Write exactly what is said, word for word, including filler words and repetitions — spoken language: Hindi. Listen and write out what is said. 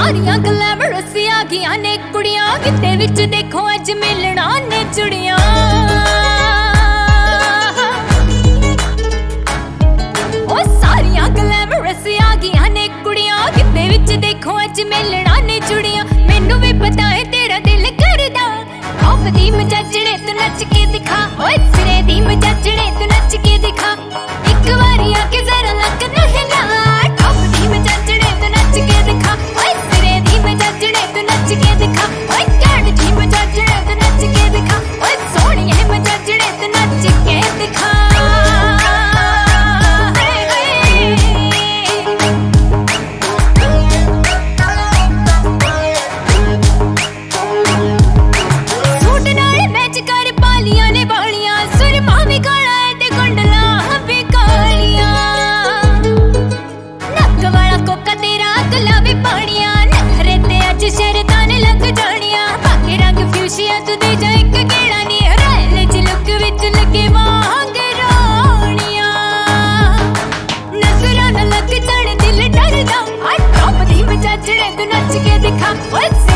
सारियां ग्लैमरस आ गईयां ने कुड़ियां किते विच देखो अज मिलना ने चुड़ियां ओ सारियां ग्लैमरस आ गईयां ने कुड़ियां किते विच देखो अज मिलना ने चुड़ियां मैनू भी पता है तेरा दिल करदा टॉप दी मजाजड़े तू नच के दिखा ओए सिरे दी मजाजड़े तू नच के दिखा एक बारी आके जरा लग ना हिला टॉप दी मजाजड़े तू नच के दिखा ओए सिरे दी मजाजड़े तू नच के दिखा ओए कैट दी मजाजड़े तू नच के दिखा ओए सोहणिए मजाजड़े तू नच के दिखा नच के दिखा